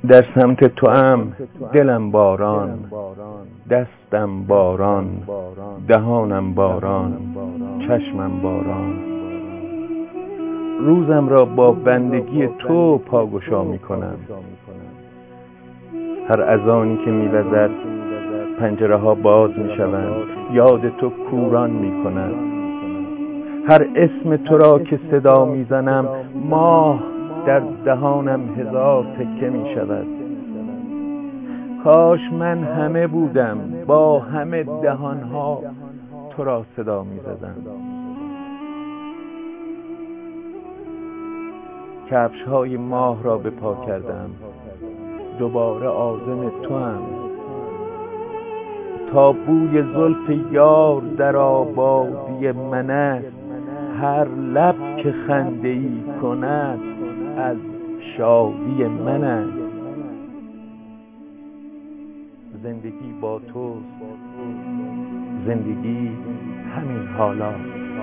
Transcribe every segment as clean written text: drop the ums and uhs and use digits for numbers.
در سمت توام دلم باران، دستم باران، دهانم باران، چشمم باران. روزم را با بندگی تو پاگشا می کنم. هر اذانی که می وزد پنجره ها باز می شوند، یاد تو کوران می کند. هر اسم تو را که صدا می زنم، ماه در دهانم هزار تکه می شود. کاش من همه بودم، با همه دهانها تو را صدا می زدم. کفش های ماه را به پا کردم، دوباره عازم تو هم. تا بوی زلف یار در آبادی من است، هر لب که خنده ای کند از شادی من است. زندگی با توست، زندگی همین حالا.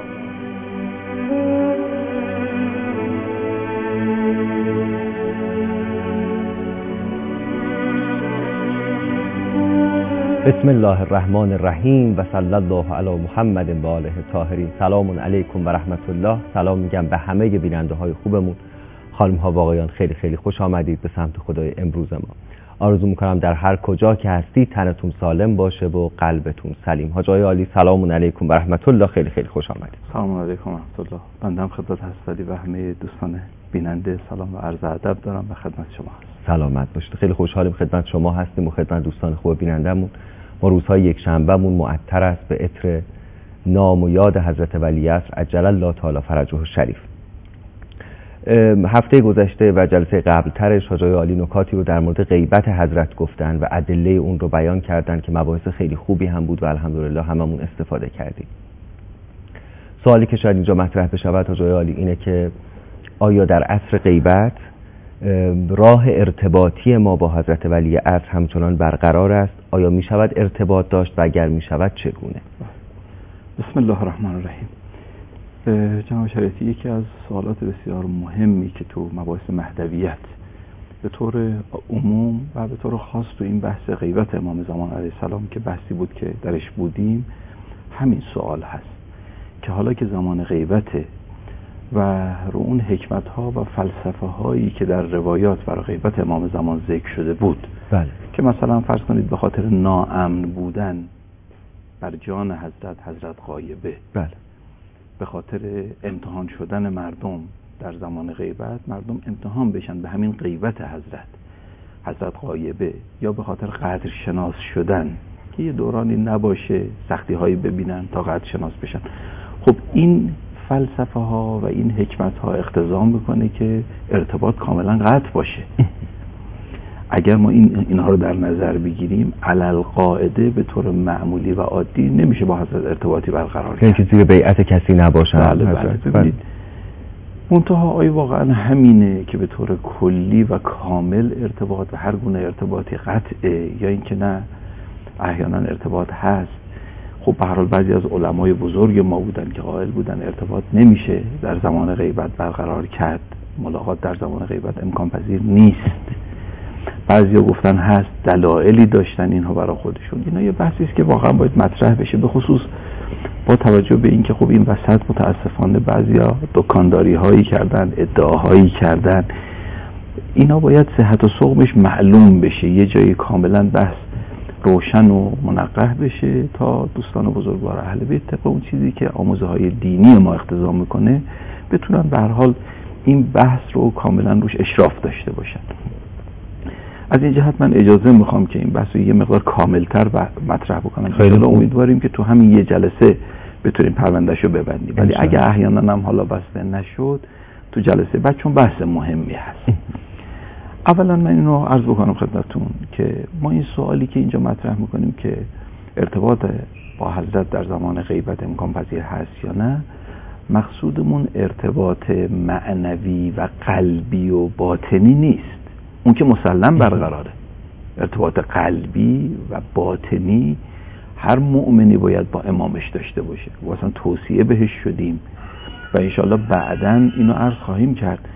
بسم الله الرحمن الرحیم و صلی الله علی محمد و آله الطاهرین. سلام علیکم و رحمت الله. سلام میگم به همه بیننده های خوبمون. خانم ها و آقایان، خیلی خیلی خوش آمدید به سمت خدای امروز ما. آرزو میکنم در هر کجا که هستید تنتون سالم باشه و قلبتون سلیم. حاجای عالی سلام علیکم و رحمت الله. خیلی خیلی خوش آمدید. سلام علیکم و رحمت الله. بنده هم خدمت هستی و همه دوستان بیننده سلام و عرض ادب دارم و خدمت شما هستم. سلامت باشید. خیلی خوشحالیم خدمت شما هستیم و خدمت دوستان خوب بینندمون. ما روزهای یک شنبهمون معطر است به عطر نام و یاد حضرت ولیعصر عجل الله تعالی فرجه الشریف. هفته گذشته و جلسه قبل ترش حاجای عالی نکاتی رو در مورد غیبت حضرت گفتن و ادله اون رو بیان کردن که مباحث خیلی خوبی هم بود و الحمدلله هممون استفاده کردیم. سوالی که شاید اینجا مطرح بشود حاجای عالی اینه که آیا در عصر غیبت راه ارتباطی ما با حضرت ولیعصر همچنان برقرار است؟ آیا می شود ارتباط داشت و اگر می شود چگونه؟ بسم الله الرحمن الرحیم. جناب شریعتی، یکی از سوالات بسیار مهمی که تو مباحث مهدویت به طور عموم و به طور خاص تو این بحث غیبت امام زمان علیه السلام که بحثی بود که درش بودیم، همین سوال هست که حالا که زمان غیبته و رو اون حکمت ها و فلسفه هایی که در روایات برای غیبت امام زمان ذکر شده بود، بله، که مثلا فرض کنید به خاطر ناامن بودن بر جان حضرت غایبه، بله، به خاطر امتحان شدن مردم در زمان غیبت، مردم امتحان بشن به همین غیبت حضرت غایبه، یا به خاطر قدر شناس شدن که یه دورانی نباشه سختی هایی ببینن تا قدر شناس بشن. خب این فلسفه ها و این حکمت ها اقتضا میکنه که ارتباط کاملا قطع باشه. اگر ما اینها رو در نظر بگیریم، علل قاعده به طور معمولی و عادی نمیشه با حضرت ارتباطی برقرار کرد. که زیر بیعت کسی نباشن. بله ببینید، منتها آیا واقعا همینه که به طور کلی و کامل ارتباط و هر گونه ارتباطی قطعه، یا اینکه نه احیانا ارتباط هست؟ خب به هر حال بعضی از علمای بزرگ ما بودن که قائل بودن ارتباط نمیشه در زمان غیبت برقرار کرد، ملاقات در زمان غیبت امکان پذیر نیست. بعضیا گفتن هست، دلایلی داشتن اینها برای خودشون. اینا یه بحثی است که واقعا باید مطرح بشه، به خصوص با توجه به اینکه خب این وسط متاسفانه بعضیا دکانداری هایی کردن، ادعاهایی کردن. اینا باید صحت و سقمش معلوم بشه، یه جایی کاملا بحث روشن و منقح بشه تا دوستان بزرگوار اهل بیت طبق اون چیزی که آموزه های دینی ما اقتضا میکنه بتونن به هر حال این بحث رو کاملا روش اشراف داشته باشن. از این جهت من اجازه میخوام که این بحث رو یه مقدار کاملتر مطرح بکنم. خیلی امیدواریم که تو همین یه جلسه بتونیم پروندهشو ببندیم، ولی اگه احیانا هم حالا بسته نشد تو جلسه بعد، چون بحث مهمی هست. اولا من اینو عرض بکنم خدمتتون که ما این سوالی که اینجا مطرح میکنیم که ارتباط با حضرت در زمان غیبت امکان پذیر هست یا نه، مقصودمون ارتباط معنوی و قلبی و باطنی نیست. اون که مسلم برقراره. ارتباط قلبی و باطنی هر مؤمنی باید با امامش داشته باشه و اصلا توصیه بهش شدیم و انشاءالله بعداً اینو عرض خواهیم کرد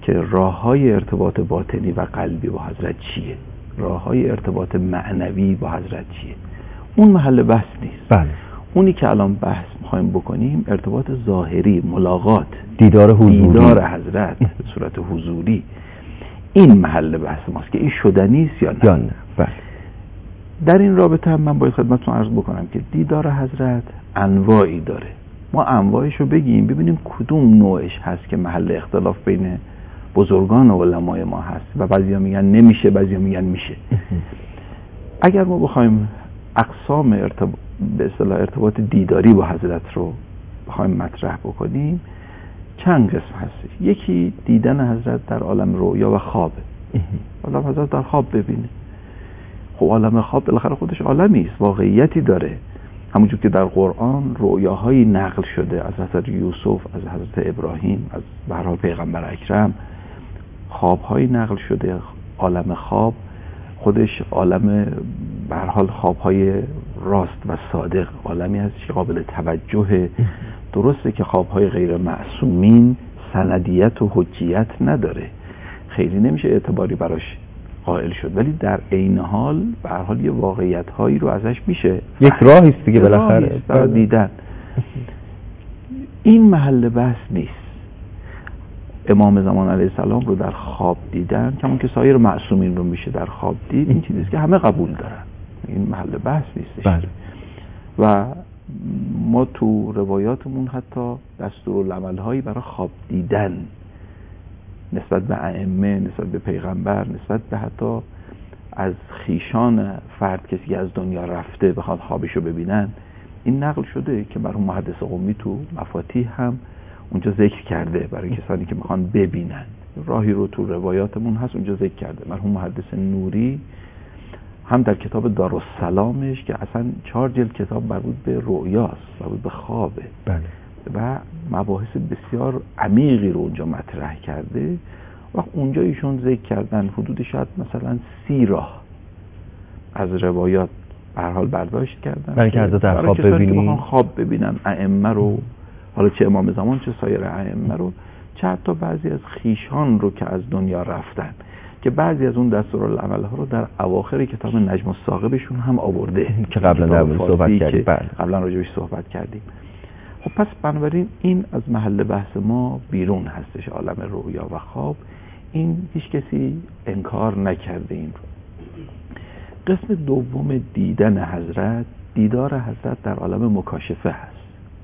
که راه‌های ارتباط باطنی و قلبی با حضرت چیه، راه‌های ارتباط معنوی با حضرت چیه. اون محل بحث نیست. بله. اونی که الان بحث می‌خوایم بکنیم ارتباط ظاهری، ملاقات، دیدار حضوری، دیدار حضرت به صورت حضوری، این محل بحث ماست که این شدنی است یا نه. بله. در این رابطه هم من باید خدمتتون عرض بکنم که دیدار حضرت انواعی داره. ما انواعش رو بگیم ببینیم کدوم نوعش هست که محل اختلاف بین بزرگان و علمای ما هست و بعضیا میگن نمیشه، بعضیا میگن میشه. اگر ما بخوایم اقسام به اصطلاح ارتباط دیداری با حضرت رو بخوایم مطرح بکنیم چند قسم هست. یکی دیدن حضرت در عالم رؤیا و خوابه. عالم حضرت در خواب ببینه. خب عالم خواب بالاخره خودش عالمی است، واقعیتی داره. همونجور که در قرآن رؤیاهایی نقل شده از حضرت یوسف، از حضرت ابراهیم، از به هر حال پیغمبر اکرم، خوابهایی نقل شده. عالم خواب خودش عالم به هر حال خوابهای راست و صادق، عالمی هست که قابل توجه. درسته که خوابهای غیر معصومین سندیت و حجیت نداره، خیلی نمیشه اعتباری براش قائل شد، ولی در عین حال به هر حال یه واقعیت هایی رو ازش میشه، یک راهی است دیگه بالاخره برای دیدن. این محل بحث نیست. امام زمان علیه السلام رو در خواب دیدن کمون که سایر معصومین رو میشه در خواب دید، این چیزیست که همه قبول دارن، این محل بحث نیستش. بله. و ما تو روایاتمون حتی دستورالعمل هایی برای خواب دیدن نسبت به ائمه، نسبت به پیغمبر، نسبت به حتی از خیشان فرد کسی که از دنیا رفته بخواد خوابشو ببینن، این نقل شده که مرحوم محدث قمی تو مفاتیح هم اونجا ذکر کرده برای کسانی که میخوان ببینن. راهی رو تو روایاتمون هست اونجا ذکر کرده. مرحوم محدث نوری هم در کتاب دارالسلامش که اصلا 4 جلد کتاب مربوط به رؤیاست، مربوط به خوابه. بله. و مباحث بسیار عمیقی رو اونجا مطرح کرده و اونجا ایشون ذکر کردن حدود شاید مثلا 30 راه از روایات به هر حال برداشت کردن برای که حضرت در خواب ببینی، خواب ببینن ائمه رو، حالا چه امام زمان چه سایر ائمه رو، چه حتی بعضی از خیشان رو که از دنیا رفتن، که بعضی از اون دستورالعمل ها رو در اواخر کتاب نجم الثاقبشون هم آورده که قبلا در موردش صحبت کردیم. قبلا راجعش صحبت کردیم. خب پس بنابراین این از محل بحث ما بیرون هستش، عالم رؤیا و خواب. این هیچ کسی انکار نکرده این رو. قسم دوم دیدن حضرت، دیدار حضرت در عالم مکاشفه هست.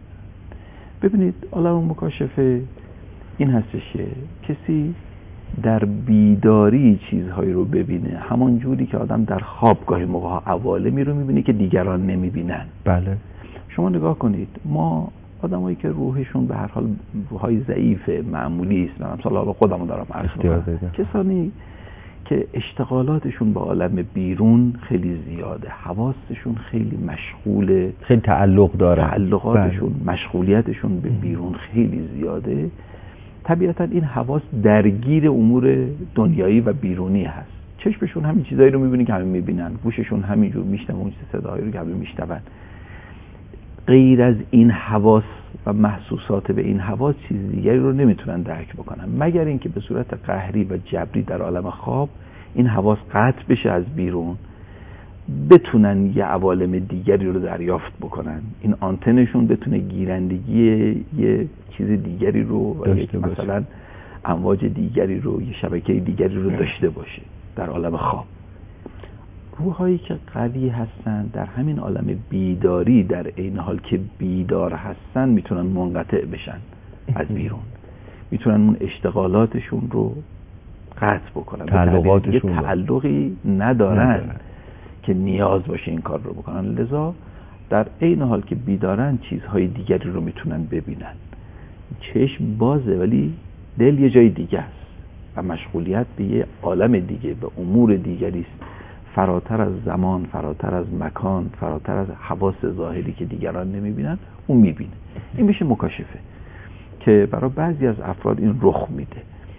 ببینید عالم مکاشفه این هستش که کسی در بیداری چیزهایی رو ببینه، همون جوری که آدم در خواب گاهی موقع عوالمی رو میبینه که دیگران نمیبینن. بله. شما نگاه کنید، ما آدمایی که روحشون به هر حال روحای ضعیف معمولی است، من مثلا خودمو دارم عرض می‌کنم، کسانی که اشتغالاتشون با عالم بیرون خیلی زیاده، حواسشون خیلی مشغوله، خیلی تعلق داره، تعلقاتشون مشغولیتشون به بیرون خیلی زیاده، طبیعتا این حواس درگیر امور دنیایی و بیرونی هست. چشمشون همین چیزایی رو می‌بینه که همین می‌بینن، گوششون همینجور میشنوه اون صداهایی رو که همین میشنون. غیر از این حواس و محسوسات به این حواس چیز دیگری رو نمیتونن درک بکنن، مگر اینکه به صورت قهری و جبری در عالم خواب این حواس قطع بشه از بیرون، بتونن یه عوالم دیگری رو دریافت بکنن، این آنتنشون بتونه گیرندگی یه چیز دیگری رو مثلا امواج دیگری رو، یه شبکه دیگری رو داشته باشه در عالم خواب. روحایی که قوی هستن در همین عالم بیداری، در این حال که بیدار هستن، میتونن منقطع بشن از بیرون، میتونن اون اشتغالاتشون رو قطع بکنن، تعلقاتشون تعلقی ندارن که نیاز باشه این کار رو بکنن. لذا در این حال که بیدارن چیزهای دیگری رو میتونن ببینن. چشم بازه ولی دل یه جای دیگه است و مشغولیت به یه عالم دیگه، به امور دیگری است، فراتر از زمان، فراتر از مکان، فراتر از حواس ظاهری که دیگران نمیبینن، اون میبینه. این میشه مکاشفه که برای بعضی از افراد این رخ میده.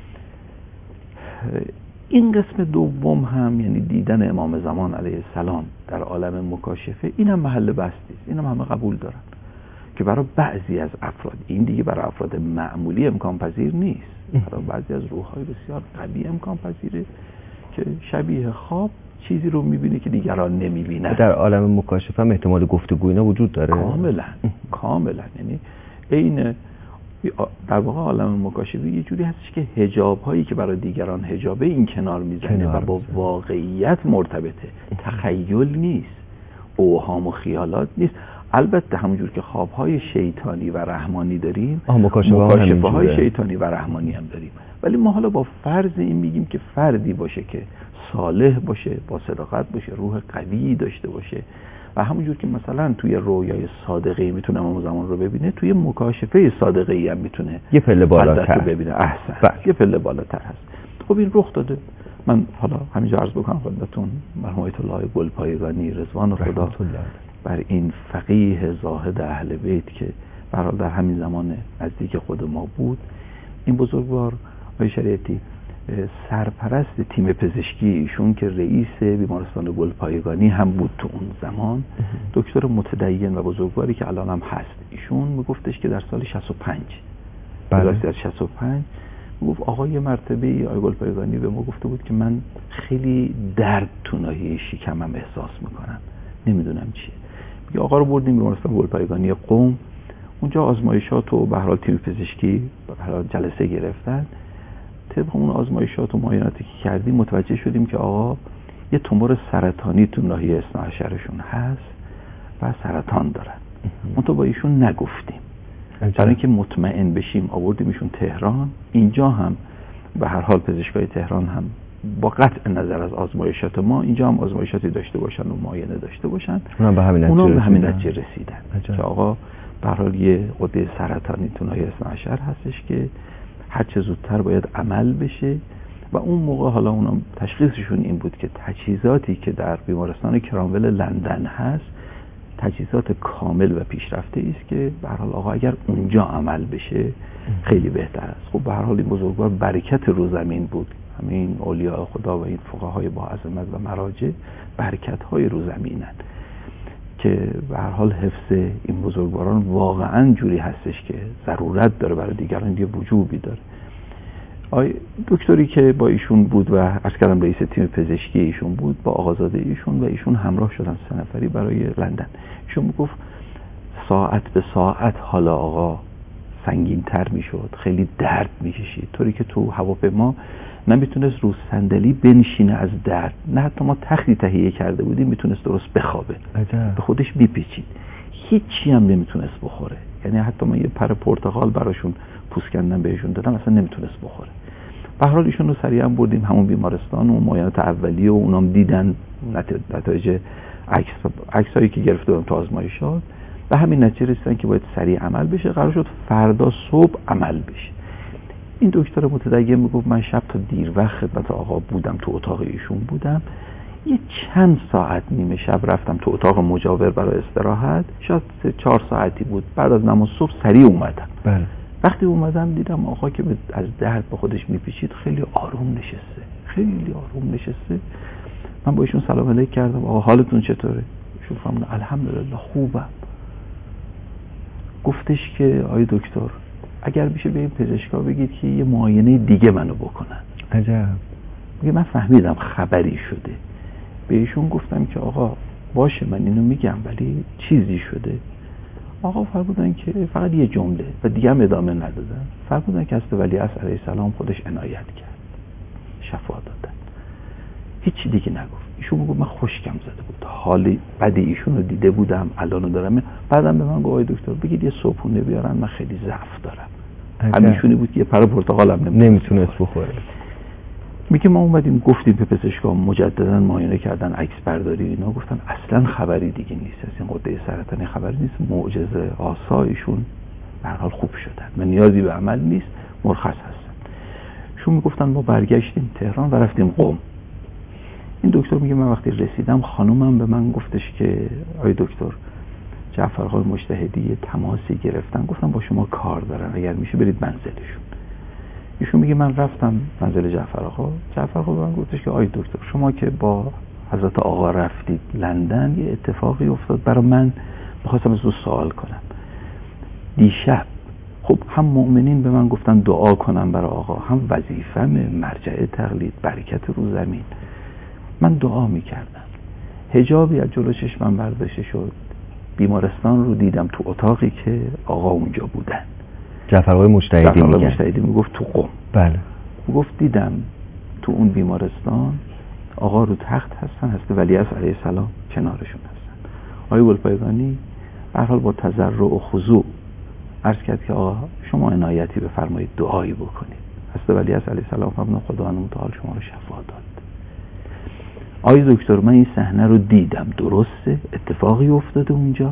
این قسم دوم هم یعنی دیدن امام زمان علیه السلام در عالم مکاشفه، این هم محل بحث نیست، این هم همه قبول دارن که برای بعضی از افراد، این دیگه برای افراد معمولی امکان پذیر نیست، برای بعضی از روح‌های بسیار قوی امکان پذیره که شبیه خواب چیزی رو می‌بینه که دیگران نمی‌بینن. در عالم مکاشفه هم احتمال گفتگو اینا وجود داره؟ کاملا. یعنی این در واقع عالم مکاشفه یه جوری هستش که حجاب‌هایی که برای دیگران حجابه این کنار میزنه و با واقعیت مرتبطه، تخیل نیست، اوهام و خیالات نیست. البته همونجور که خواب‌های شیطانی و رحمانی داریم، مکاشفه‌های شیطانی و رحمانی هم داریم، ولی ما حالا با فرض این میگیم که فردی باشه که صالح باشه، با صداقت باشه، روح قوی داشته باشه و همونجور که مثلا توی رویای صادقه‌ای میتونه امام زمان رو ببینه، توی مکاشفه صادقه‌ای هم میتونه یه پله بالاتر ببینه. یه پله بالاتر هست. خب این رخ داده. من حالا همینجا عرض بکنم خدمتتون، مرحوم آیت الله گلپایگانی رضوان خدا بر این فقیه زاهد اهل بیت که به هر حال در همین زمان نزدیک خود ما بود، این بزرگوار آقای شریعتی سرپرست تیم پزشکی ایشون که رئیس بیمارستان گلپایگانی هم بود تو اون زمان، دکتر متدین و بزرگواری که الان هم هست، ایشون میگفتش که در سال 65 از 65 میگفت آقا یه مرتبه آقای گلپایگانی به ما گفته بود که من خیلی درد تو ناحیه شکمم احساس میکنم، نمیدونم چیه. میگه آقا رو بردیم بیمارستان گلپایگانی قم، اونجا آزمایشات و به هر حال تیم پزشکی به هر حال جلسه گرفتن. طبق اون آزمایشات و معایناتی که کردیم متوجه شدیم که آقا یه تومور سرطانی تو ناحیه اثنی عشرشون هست و سرطان دارن. ما تو با ایشون نگفتیم برای اینکه مطمئن بشیم، آوردیم ایشون تهران. اینجا هم به هر حال پزشکای تهران هم با قطع نظر از آزمایشات ما اینجا هم آزمایشاتی داشته باشن و معاینه داشته باشن، اونا به همین نتیجه رسیدن که آقا به هر حال یه غده سرطانی تو ناحیه اثنی عشر هستش که هر چه زودتر باید عمل بشه. و اون موقع حالا اونا تشخیصشون این بود که تجهیزاتی که در بیمارستان کرامول لندن هست تجهیزات کامل و پیشرفته است که به هر حال آقا اگر اونجا عمل بشه خیلی بهتر است. خب به هر حال این بزرگوار برکت رو زمین بود، همین اولیاء خدا و این فقهای با عظمت و مراجع برکت‌های رو زمینن که به هر حال حفظ این بزرگواران واقعا جوری هستش که ضرورت داره، برای دیگران یه وجوبی داره. دکتری که با ایشون بود و عرض کردم رئیس تیم پزشکی ایشون بود، با آقازاده ایشون و ایشون همراه شدن 3 نفری برای لندن. ایشون میگفت ساعت به ساعت حالا آقا سنگین تر میشد، خیلی درد میکشید، طوری که تو هواپیما نمیتونست رو صندلی بنشینه از درد، نه حتی ما تختی تهیه کرده بودیم میتونست درست بخوابه، به خودش میپیچید، هیچی هم نمیتونست بخوره. یعنی حتی من یه پر پرتقال براشون پوست کندم بهشون دادم، اصلا نمیتونست بخوره. به هر حال ایشون رو سریعا بردیم همون بیمارستان و معاینات اولیه و اونام دیدن نتایج عکسایی که گرفته بودم تو آزمایشات، به همین نتیجه رسیدن که باید سریع عمل بشه. قرار شد فردا صبح عمل بشه. این دکتر متدین میگفت من شب تا دیر وقت خدمت آقا بودم، تو اتاق ایشون بودم. یه چند ساعت نیمه شب رفتم تو اتاق مجاور برای استراحت، شاید 4 ساعتی بود. بعد از نماز صبح سریع اومدم. بله. وقتی اومدم دیدم آقا که از درد به خودش میپیچید خیلی آروم نشسته. من با ایشون سلام علیک کردم، آقا حالتون چطوره؟ ایشون فرمود الحمدلله خوبم. گفتش که آی دکتر اگر میشه به این پزشکا بگید که یه معاینه دیگه منو بکنن. عجب. میگه من فهمیدم خبری شده. به ایشون گفتم که آقا باشه من اینو میگم ولی چیزی شده. آقا فرمودن که فقط یه جمله و دیگه هم ادامه ندادن. فرمودن که حضرت ولیعصر علیه السلام خودش عنایت کرد، شفا دادن، هیچی دیگه نگفت. ایشون میگه من خشکم زده بود، حالی بعد ایشون رو دیده بودم الانو دارم. بعدم به من گفت آقای دکتر بگید یه صبحونه بیارن، من خیلی ضعف دارم. همیشونی بود که یه پر پرتقالم نمیتونست بخوره. میگه ما اومدیم گفتیم به پزشکا، مجددا معاینه کردن، عکس برداری اینا، گفتن اصلا خبری دیگه نیست، از این غده سرطانی خبری نیست، معجزه آسایشون به هر حال خوب شدن و نیازی به عمل نیست، مرخص هستن. شون میگفتن ما برگشتیم تهران و رفتیم قم. این دکتر میگه من وقتی رسیدم خانومم به من گفتش که آی دکتر جعفرآقای مجتهدی تماسی گرفتن، گفتم با شما کار دارن، اگر میشه برید منزلشون. ایشون میگه من رفتم منزل جعفرآقا به من گفتش که آی دکتر شما که با حضرت آقا رفتید لندن یه اتفاقی افتاد برای من، میخواستم از تو سوال کنم. دیشب خب هم مؤمنین به من گفتن دعا کنم برای آقا، هم وظیفم مرجع تقلید برکت رو زمین. من دعا میکردم، حجابی از جلو چشمم برداشته شد، بیمارستان رو دیدم تو اتاقی که آقا اونجا بودن. جعفر آقای مجتهدی میگفت تو قم. بله. میگفت دیدم تو اون بیمارستان آقا رو تخت هستن، حضرت ولیعصر علیه السلام کنارشون هستن. آقای گلپایگانی به هر حال با تضرع و خضوع عرض کرد که آقا شما عنایتی بفرمایید دعایی بکنید. حضرت ولیعصر علیه السلام فرمودن خداوند متعال شما رو شفا داد. آقای دکتر من این صحنه رو دیدم، درسته؟ اتفاقی افتاده اونجا؟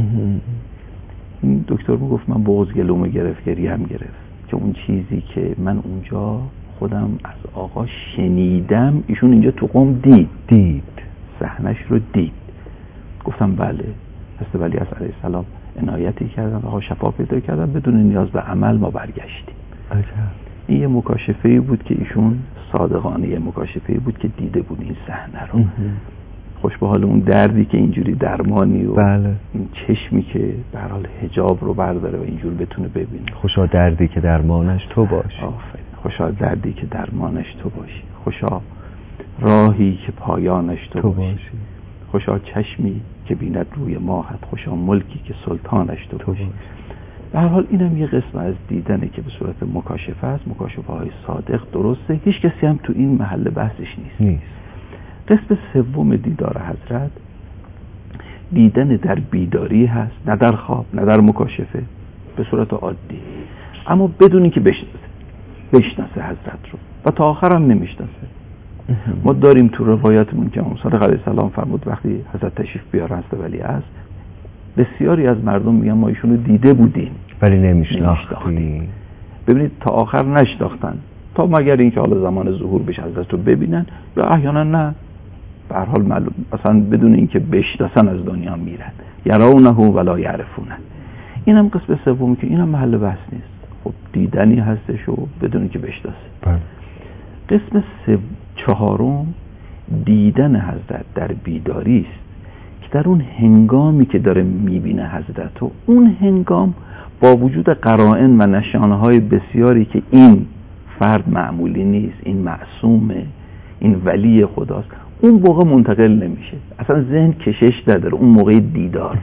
این دکتر میگفت من بغض گلومو گرفت، گریم گرفت که اون چیزی که من اونجا خودم از آقا شنیدم ایشون اینجا تو قم دید صحنه‌اش رو دید. گفتم بله. حضرت ولیعصر علیه السلام عنایتی کردن، آقا شفا پیدا کردن، بدون نیاز به عمل ما برگشتیم. این یه مکاشفه‌ای بود که ایشون صادقانه یه مکاشفه‌ای بود که دیده بود این صحنه رو. خوش به حال اون دردی که اینجوری درمانی و بله. این چشمی که به هر حال حجاب رو برداره و اینجور بتونه ببینه. خوشا دردی که درمانش تو باشی. آفرین. خوشا دردی که درمانش تو باشی. خوشا راهی که پایانش تو باشی. خوشا چشمی که بیند روی ماهت، خوشا ملکی که سلطانش تو باشی. به هر حال اینم یه قسم از دیدنه که به صورت مکاشفه است، مکاشفه های صادق، درسته، هیچ کسی هم تو این محل بحثش نیست. قسم سوم دیدار حضرت دیدن در بیداری هست، نه در خواب، نه در مکاشفه، به صورت عادی، اما بدون اینکه بشناسه حضرت رو و تا آخر هم نمیشناسه. ما داریم تو روایاتمون که امام صادق علیه السلام فرمود وقتی حضرت تشریف بیارن حضرت ولیعصر، بسیاری از مردم میگن ما ایشونو دیده بودیم ولی نمیشناختیم. ببینید تا آخر نشناختن، تا مگر اینکه حالا زمان ظهور بشه حضرت رو ببینن، یا احیانا نه، به هر حال معلوم اصلا بدون اینکه بشناسن از دنیا میرن. یرونه ولا یعرفونه. اینم قسم سومی که اینم محل بحث نیست. خب دیدنی هستش و بدون اینکه بشناسه. قسم چهارم دیدن حضرت در بیداری است که در اون هنگامی که داره میبینه حضرت و اون هنگام با وجود قرائن و نشانه‌های بسیاری که این فرد معمولی نیست، این معصومه، این ولی خداست، اون موقع منتقل نمیشه، اصلا ذهن کشش نداره اون موقع دیدار.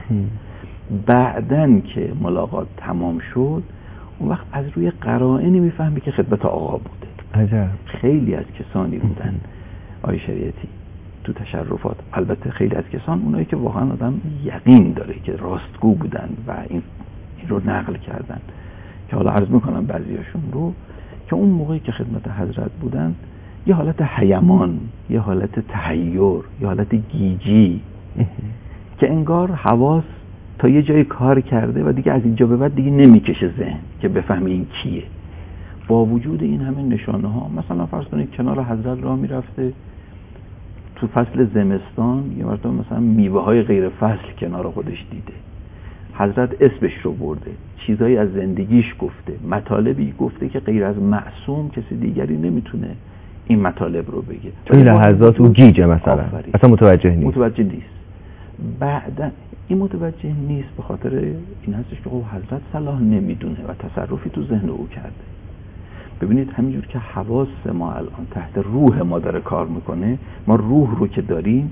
بعدن که ملاقات تمام شد اون وقت از روی قرائنی میفهمی که خدمت آقا بوده. عجب. خیلی از کسانی بودن آقای شریعتی تو تشرفات، البته خیلی از کسان اونایی که واقعا آدم یقین داره که راستگو بودن و این رو نقل کردن، که حالا عرض میکنم بعضیاشون رو، که اون موقعی که خدمت حضرت بودن یه حالت حیمان، یه حالت تحیر، یه حالت گیجی که انگار حواس تا یه جای کار کرده و دیگه از اینجا به بعد دیگه نمیکشه ذهن که بفهمه این کیه. با وجود این همه نشانه ها، مثلا فرض کنید کنار حضرت راه میرفته تو فصل زمستان، یه مرتبه مثلا میوه های غیر فصل کنار خودش دیده، حضرت اسمش رو برده، چیزایی از زندگیش گفته، مطالبی گفته که غیر از معصوم کسی دیگری نمیتونه این مطالب رو بگه. این لحظات او گیجه مثلا اصلا متوجه نیست. بعدن این متوجه نیست به خاطر این هستش که حضرت صلاح نمیدونه و تصرفی تو ذهن او کرده. ببینید همینجور که حواس ما الان تحت روح ما داره کار میکنه، ما روح رو که داریم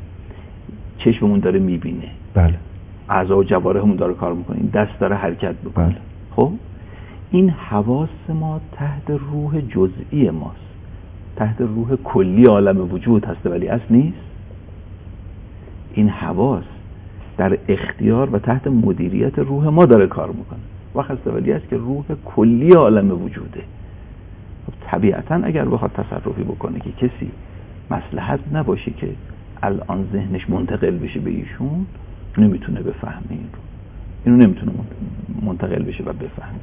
چشممون داره میبینه، بله، اعضا و جوارحمون داره کار میکنه، این دست داره حرکت میکنه، بله. خب این حواس ما تحت روح جزئی ماست، تحت روح کلی عالم وجود هست ولی اصل نیست. این حواس در اختیار و تحت مدیریت روح ما داره کار میکنه. وقت هست ولی است که روح کلی عالم وجوده. طبیعتا اگر بخواد تصرفی بکنه که کسی مصلحت نباشه که الان ذهنش منتقل بشه به ایشون، نمیتونه بفهمه اینو نمیتونه منتقل بشه و بفهمه.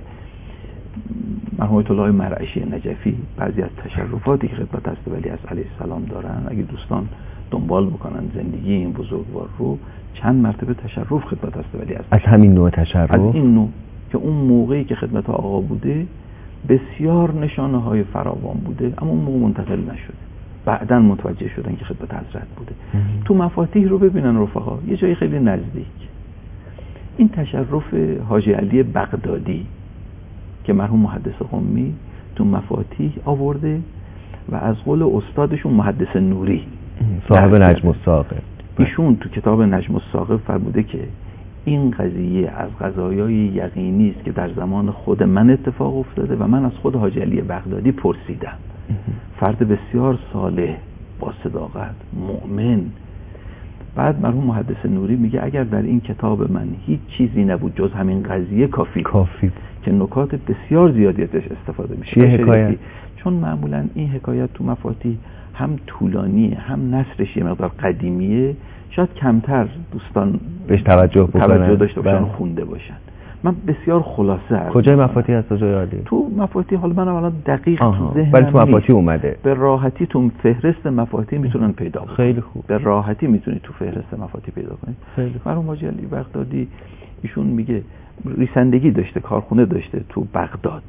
مرحوم آیت الله مرعشی نجفی بعضی از تشرفاتی که خدمت حضرت ولیعصر علیه السلام دارن، اگه دوستان دنبال بکنن زندگی این بزرگوار رو، چند مرتبه تشرف خدمت حضرت ولیعصر از همین نوع تشرف، از این نوع که اون موقعی که خدمت آقا بوده بسیار نشانه های فراوان بوده، اما اون موقع منتقل نشده، بعداً متوجه شدن که خدمت حضرت بوده. تو مفاتیح رو ببینن رفقا، یه جای خیلی نزدیک این تشرف حاجی علی بغدادی که مرحوم محدث قمی تو مفاتیح آورده و از قول استادشون محدث نوری صاحب نجم الثاقب، ایشون تو کتاب نجم الثاقب فرموده که این قضیه از قضایای یقینی است که در زمان خود من اتفاق افتاده و من از خود حاجی علی بغدادی پرسیدم. فرد بسیار صالح، با صداقت، مؤمن. بعد مرحوم محدث نوری میگه اگر در این کتاب من هیچ چیزی نبود جز همین قضیه کافی که نکات بسیار زیادی ازش استفاده میشه. حکایت؟ چون معمولا این حکایت تو مفاتیح هم طولانیه، هم نثرش یه مقدار قدیمیه، شاید کمتر دوستان بهش توجه داشته باشن، خونده باشن. من بسیار خلاصه عرض کجای مفاتیح هست جای عالی؟ تو مفاتیح، حالا من الان دقیق تو ذهنم ولی تو مفاتیح اومده. به راحتی تو فهرست مفاتیح میتونن پیدا کنن. خیلی خوب. به راحتی میتونید تو فهرست مفاتیح پیدا کنید. مرحوم حاجی علی بغدادی ایشون میگه ریسندگی داشته، کارخونه داشته تو بغداد.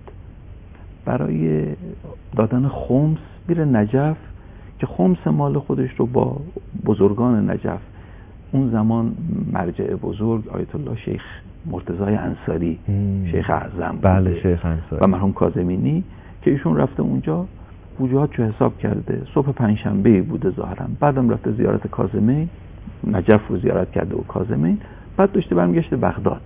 برای دادن خمس میره نجف که خمس مال خودش رو با بزرگان نجف، اون زمان مرجع بزرگ آیت الله شیخ مرتضی انصاری، شیخ اعظم، بله شیخ انصاری، و مرحوم کاظمینی که ایشون رفته اونجا وجوهات رو حساب کرده. صبح پنجشنبه بوده ظاهرا، بعدم رفته زیارت کاظمین، نجف رو زیارت کرده و کاظمین، بعد داشته برمیگشته بغداد.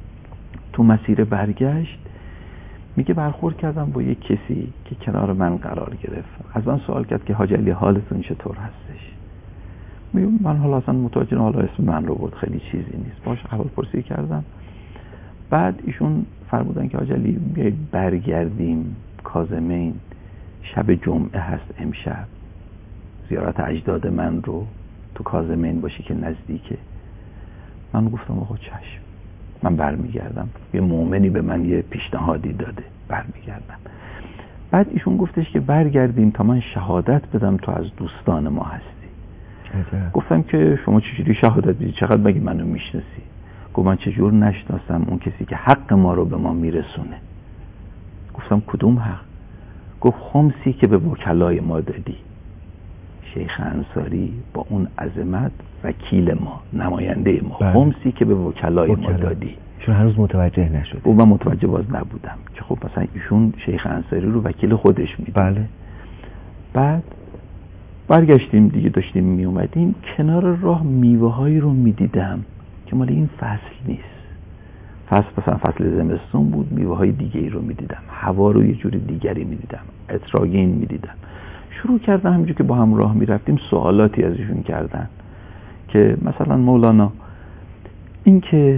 تو مسیر برگشت میگه برخورد کردم با یک کسی که کنار من قرار گرفت. از من سوال کرد که حاجی علی حالتون چطور هستش؟ میگم من حالا اصلا متوجه حالا اسم من رو برد، خیلی چیزی نیست. باش احوال پرسی کردم. بعد ایشون فرمودن که حاجی علی بیایید برگردیم کاظمین، شب جمعه هست امشب، زیارت اجداد من رو تو کاظمین باشی که نزدیکه. من گفتم آقا چشم، من برمیگردم. یه مؤمنی به من یه پیشنهادی داده، برمیگردم. بعد ایشون گفتش که برگردیم تا من شهادت بدم تو از دوستان ما هستی. گفتم که شما چجوری شهادت بدی؟ چقدر مگه منو میشناسی؟ گفت من چجور نشناسم اون کسی که حق ما رو به ما میرسونه. گفتم کدوم حق؟ گفت خمسی که به وکلای ما دادی. شیخ انصاری با اون عظمت وکیل ما، نماینده ما، خمسی که به وکلای ما دادی. چون هنوز متوجه نشد. و من متوجه باز نبودم که خب مثلا ایشون شیخ انصاری رو وکیل خودش میدونه. بله. بعد برگشتیم دیگه، داشتیم می اومدیم کنار راه میوه هایی رو میدیدم که مال این فصل نیست. فصل مثلا فصل زمستون بود، میوه های دیگری رو میدیدم، هوا رو یه جور دیگری میدیدم، اتراگین میدیدم. شروع کردم همینجور که با هم راه میرفتیم سوالاتی ازشون کردن که مثلا مولانا این که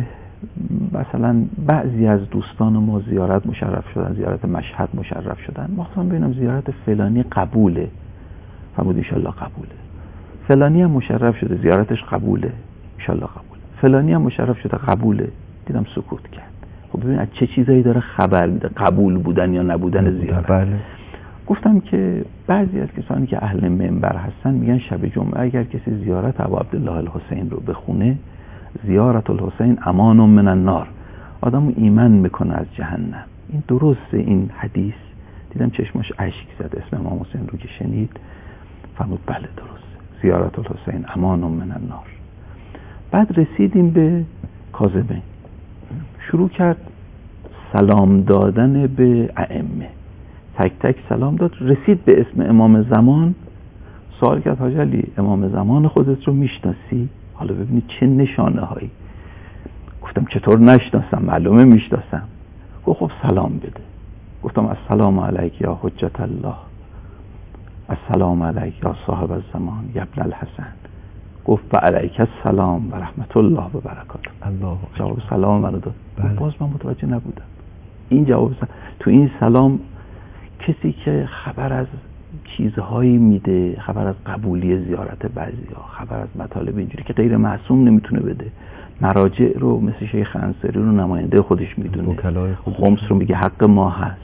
مثلا بعضی از دوستان ما زیارت مشرف شدن، زیارت مشهد مشرف شدن، مثلا ببینم زیارت فلانی قبوله، فرمود انشالله قبوله. فلانی هم مشرف شده زیارتش قبوله، انشالله قبوله. فلانی هم مشرف شده قبوله. دیدم سکوت کرد. خب ببین از چه چیزایی داره خبر میده، قبول بودن یا نبودن زیارت. بله. گفتم که بعضی از کسانی که اهل منبر هستن میگن شب جمعه اگر کسی زیارت ابو عبدالله الحسین رو بخونه، زیارت الحسین امان من النار، آدمو ایمن میکنه از جهنم. این درسته این حدیث؟ دیدم چشماش اشک زد. اسم امام حسین رو که شنید فرمود بله درسته، زیارت الحسین امان من النار. بعد رسیدیم به کاظمین، شروع کرد سلام دادن به ائمه، تک تک سلام داد. رسید به اسم امام زمان، سوال کرد حاجی علی امام زمان خودت رو میشناسی؟ حالا ببینید چه نشانه هایی. گفتم چطور نشناسم، معلومه میشناسم. گفت خب سلام بده. گفتم السلام علیک یا حجت الله، السلام علیک یا صاحب الزمان یا ابن الحسن. گفت و علیک السلام و رحمت الله و برکاته. الله جواب سلام منو داد. باز من متوجه نبودم این جواب تو این سلام کسی که خبر از چیزهایی میده، خبر از قبولی زیارت بعضیا، خبر از مطالب اینجوری که غیر معصوم نمیتونه بده. مراجع رو مثل شیخ انصاری رو نماینده خودش میدونه، خمس رو میگه حق ما هست.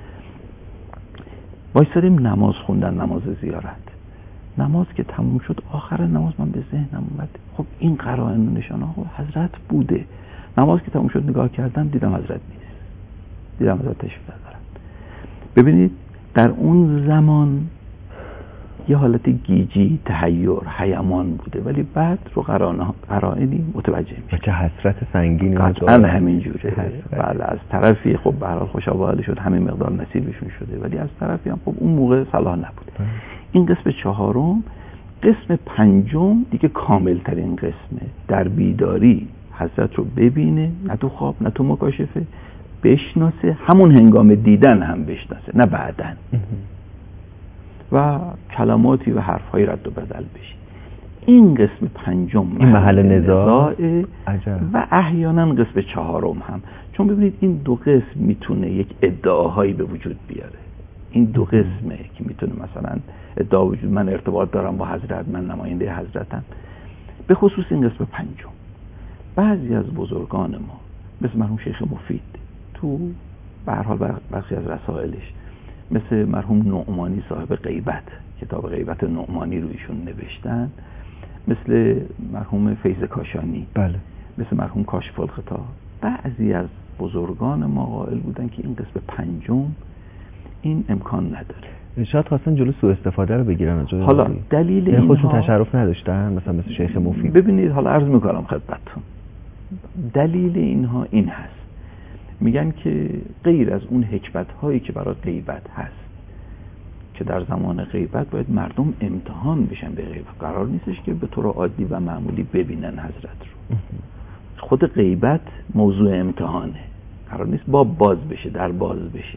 وایسادیم نماز خوندن، نماز زیارت. نماز که تموم شد، آخر نماز من به ذهنم اومد خب این قرائن و نشانه ها حضرت بوده. نماز که تموم شد نگاه کردم دیدم حضرت نیست، دیدم حضرت تشریف ندارن. ببینید در اون زمان یه حالت گیجی، تحیر، هیمان بوده، ولی بعد رو قرائنی متوجه میشه. چه حسرت سنگینی قطعا همین جوره. بله، از طرفی خب به هر حال خوشا به حال شد، همین مقدار نصیبشون شده، ولی از طرفی هم خب اون موقع صلاح نبوده. این قسم چهارم. قسم پنجم دیگه کامل ترین قسمه. در بیداری حضرت رو ببینه، نه تو خواب نه تو مکاشفه، بشناسه، همون هنگام دیدن هم بشناسه، نه بعدن، و کلماتی و حرفهای رد و بدل بشه. این قسم پنجم این محل نزاع و احیانا قسم چهارم هم. چون ببینید این دو قسم میتونه یک ادعاهایی به وجود بیاره. این دو قسمه که میتونه مثلا ادعا وجود، من ارتباط دارم با حضرت، من نماینده حضرتم. به خصوص این قسم پنجم بعضی از بزرگان ما مثل مرحوم شیخ مفید تو به هر حال برخی از رسائلش، مثل مرحوم نعمانی صاحب غیبت، کتاب غیبت نعمانی رویشون نوشتن، مثل مرحوم فیض کاشانی، بله، مثل مرحوم کاشف الخطا، بعضی از بزرگان ما قائل بودن که این قسم پنجم این امکان نداره. شاید خواستن جلو سوء استفاده رو بگیرن. حالا دلیل اینها خودشون تشرف نداشتن، مثل شیخ مفید. ببینید حالا عرض میکنم خدمتتون، دلیل اینها این هست، میگن که غیر از اون حکمت هایی که برای غیبت هست، که در زمان غیبت باید مردم امتحان بشن به غیبت، قرار نیستش که به طور عادی و معمولی ببینن حضرت رو. خود غیبت موضوع امتحانه، قرار نیست باب باز بشه، در باز بشه،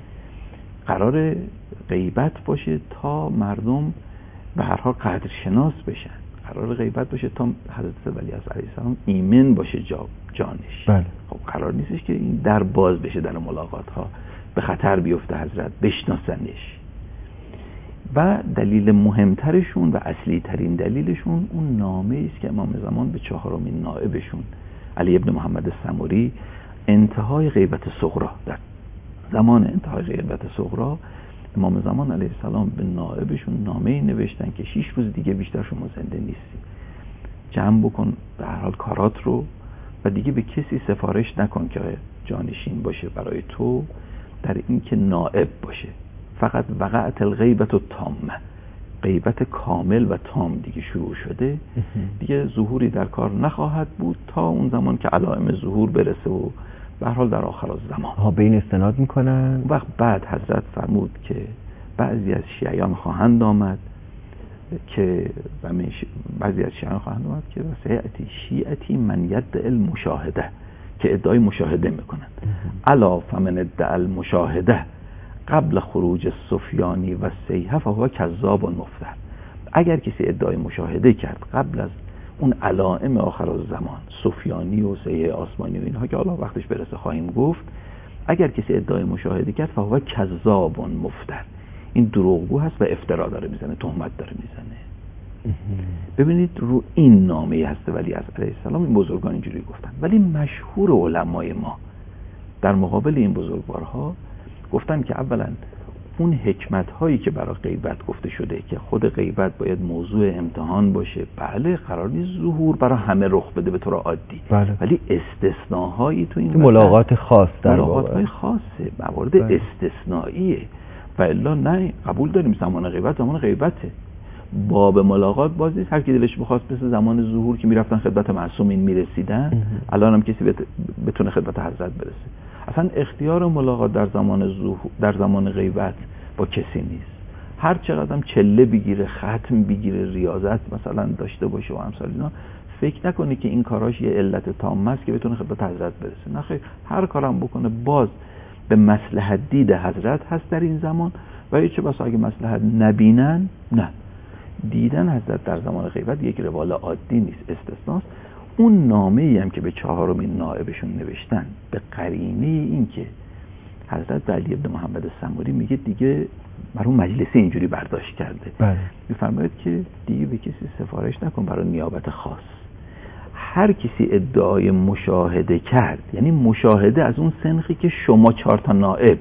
قرار غیبت باشه تا مردم به هر حال قدر شناس بشن، قرار غیبت باشه تا حضرت ولی علیه السلام ایمن باشه جانش. بله. خب قرار نیستش که این در باز بشه، در ملاقات ها به خطر بیفته حضرت، بشناسنش. و دلیل مهمترشون و اصلی ترین دلیلشون اون نامه است که امام زمان به چهارمین نائبشون علی ابن محمد السمری، انتهای غیبت صغرا، در زمان انتهای غیبت صغرا امام زمان علیه السلام به نائبشون نامه‌ای نوشتن که 6 روز دیگه بیشتر شما زنده نیستی، جمع بکن به هر حال کارات رو و دیگه به کسی سفارش نکن که جانشین باشه برای تو در این که نائب باشه. فقط وقعت الغیبت التامه، غیبت کامل و تام دیگه شروع شده، دیگه ظهوری در کار نخواهد بود تا اون زمان که علائم ظهور برسه و به هر حال در آخر الزمان. به این استناد میکنن. وقت بعد حضرت فرمود که بعضی از شیعیان خواهند آمد که بعضی از شیعیان خواهند آمد که سیأتی شیعتی من یدعی المشاهده، که ادعای مشاهده میکنند. الا فمن ادعی المشاهده قبل خروج سفیانی و سیحه فهو کذاب مفتر. اگر کسی ادعای مشاهده کرد قبل از اون علائم آخر الزمان، سفیانی و سیحه آسمانی و اینها که حالا وقتش برسه خواهیم گفت، اگر کسی ادعای مشاهده کرد فهو کذاب مفتر، این دروغگو هست و افترا داره میزنه، تهمت داره میزنه. ببینید رو این نامه هست ولی از علیه السلام این بزرگان اینجوری گفتن. ولی مشهور علمای ما در مقابل این بزرگوارها گفتن که اولا اون حکمت هایی که برای غیبت گفته شده که خود غیبت باید موضوع امتحان باشه، بله قرار نیست ظهور برای همه رخ بده به طور عادی، بله. ولی استثناهایی تو این ملاقات خاص، در ملاقات های خاصه، موارد استثنائیه، و الا نه قبول داریم زمان غیبت زمان غیبته، باب ملاقات باز نیست، هر کی دلش بخواست مثل زمان ظهور که میرفتن خدمت معصومین میرسیدن، الان هم کسی بتونه خدمت حضرت برسه. اصلا اختیار ملاقات در زمان غیبت با کسی نیست. هر چقدر هم چله بگیره، ختم بگیره، ریاضت مثلا داشته باشه و امثال اینا، فکر نکنه که این کاراش یه علت تامه است که بتونه خدمت حضرت برسه. نه خیر، هر کارم بکنه باز به مصلحت دید حضرت هست در این زمان، و چه بسا اگه مصلحت نبینن، نه، دیدن حضرت در زمان غیبت یک روال عادی نیست، استثناست. اون نامه‌ای هم که به چهارمین نائبشون نوشتن به قرینه این که حضرت علی ابن محمد السمری میگه دیگه مرحوم مجلسی اینجوری برداشت کرده، بله. میفرماید که دیگه به کسی سفارش نکن برای نیابت خاص. هر کسی ادعای مشاهده کرد، یعنی مشاهده از اون سنخی که شما 4 تا نائب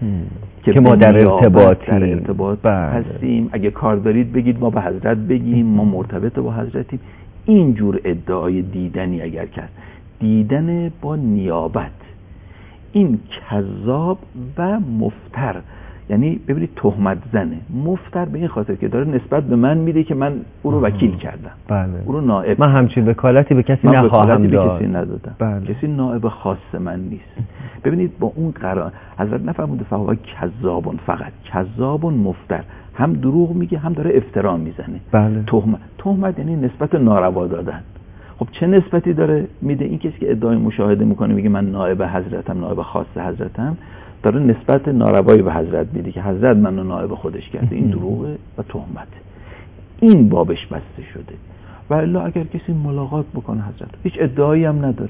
که ما در ارتباط هستیم، اگه کار دارید بگید ما به حضرت بگیم، ما مرتبط با حضرتیم، اینجور ادعای دیدنی اگر کرد، دیدن با نیابت، این کذاب و مفتر، یعنی ببینید تهمت زنه، مفتر به این خاطر که داره نسبت به من میده که من او رو وکیل کردم. بله. او رو نائب، من همچین وکالتی به کسی نخواهم داد. کسی ندادم. بله. کسی نائب خاص من نیست. ببینید با اون قرار حضرت نفرموده فهو کذابون، فقط کذابون مفتر، هم دروغ میگه هم داره افترا میزنه. بله. تهمت یعنی نسبت ناروا دادن. خب چه نسبتی داره میده؟ این کسی که ادعای مشاهده میکنه میگه من نائب حضرتم، نائب خاص حضرتم، داره نسبت ناروایی به حضرت میده که حضرت منو نائب خودش کرده. این دروغه و تهمته. این بابش بسته شده. و الا اگر کسی ملاقات بکنه حضرت، هیچ ادعایی هم نداره،